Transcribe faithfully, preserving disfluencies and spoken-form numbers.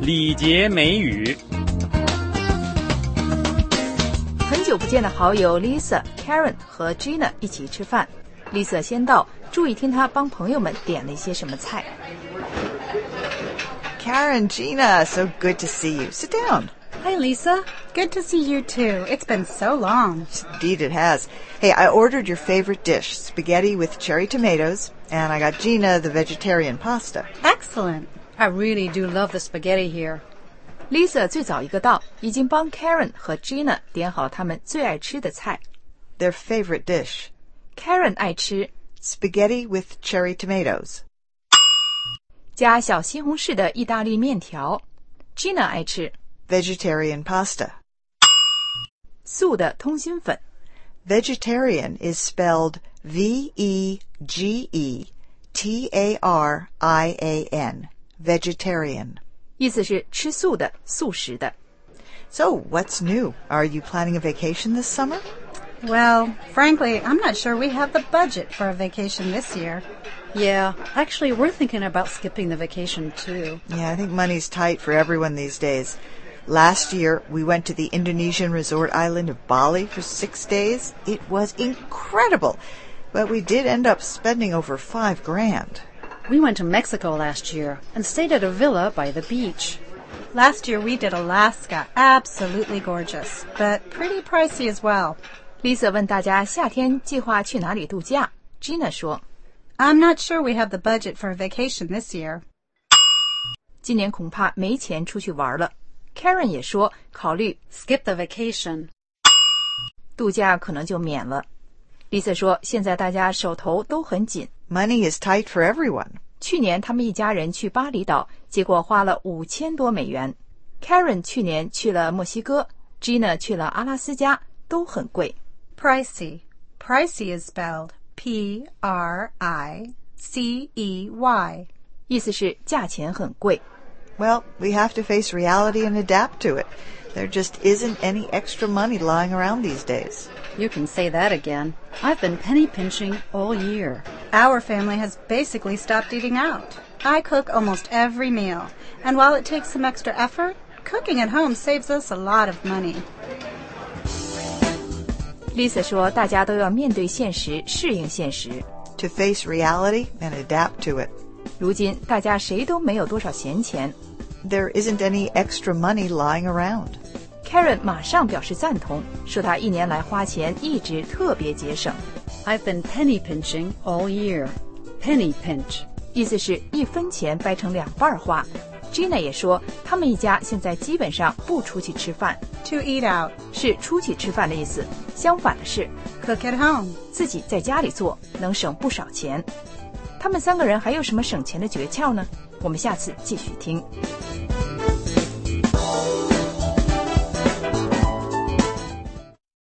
礼节美语。 很久不见的好友 Lisa、Karen 和 Gina 一起吃饭。Lisa 先到，注意听她帮朋友们点了一些什么菜。 Karen, Gina, so good to see you. Sit down. Hi, Lisa. Good to see you, too. It's been so long. Indeed it has. Hey, I ordered your favorite dish, spaghetti with cherry tomatoes, and I got Gina the vegetarian pasta. Excellent. I really do love the spaghetti here. Lisa 最早一个到，已经帮 Karen 和 Gina 点好了他们最爱吃的菜。 Their favorite dish. Karen 爱吃 spaghetti with cherry tomatoes. 加小西红柿的意大利面条。Gina 爱吃 vegetarian pasta. 素的通心粉。 Vegetarian is spelled V E G E T A R I A N. Vegetarian. 意思是吃素的、素食的。 So, what's new? Are you planning a vacation this summer? Well, frankly, I'm not sure we have the budget for a vacation this year. Yeah, actually, we're thinking about skipping the vacation, too. Yeah, I think money's tight for everyone these days. Last year, we went to the Indonesian resort island of Bali for six days. It was incredible, but we did end up spending over five grand. We went to Mexico last year and stayed at a villa by the beach. Last year, we did Alaska. Absolutely gorgeous, but pretty pricey as well. Lisa 问大家夏天计划去哪里度假。Gina 说 I'm not sure we have the budget for a vacation this year. 今年恐怕没钱出去玩了。Karen 也说考虑 skip the vacation. 度假可能就免了。Lisa 说现在大家手头都很紧。 Money is tight for everyone. 去年他们一家人去巴厘岛，结果花了五千多美元。Karen 去年去了墨西哥 ，Gina 去了阿拉斯加，都很贵。 Pricey. Pricey is spelled P R I C E Y. 意思是价钱很贵。 Well, we have to face reality and adapt to it. There just isn't any extra money lying around these days. You can say that again. I've been penny pinching all year. Our family has basically stopped eating out. I cook almost every meal, and while it takes some extra effort, cooking at home saves us a lot of money. Lisa 说大家都要面对现实，适应现实。 To face reality and adapt to it. 如今大家谁都没有多少闲钱。 There isn't any extra money lying around. Karen 马上表示赞同，说她一年来花钱一直特别节省。 I've been penny pinching all year. Penny pinch. 意思是一分钱掰成两半花。Gina 也说他们一家现在基本上不出去吃饭。 To eat out. 是出去吃饭的意思，相反的是 cook at home. 自己在家里做，能省不少钱。他们三个人还有什么省钱的诀窍呢？我们下次继续听。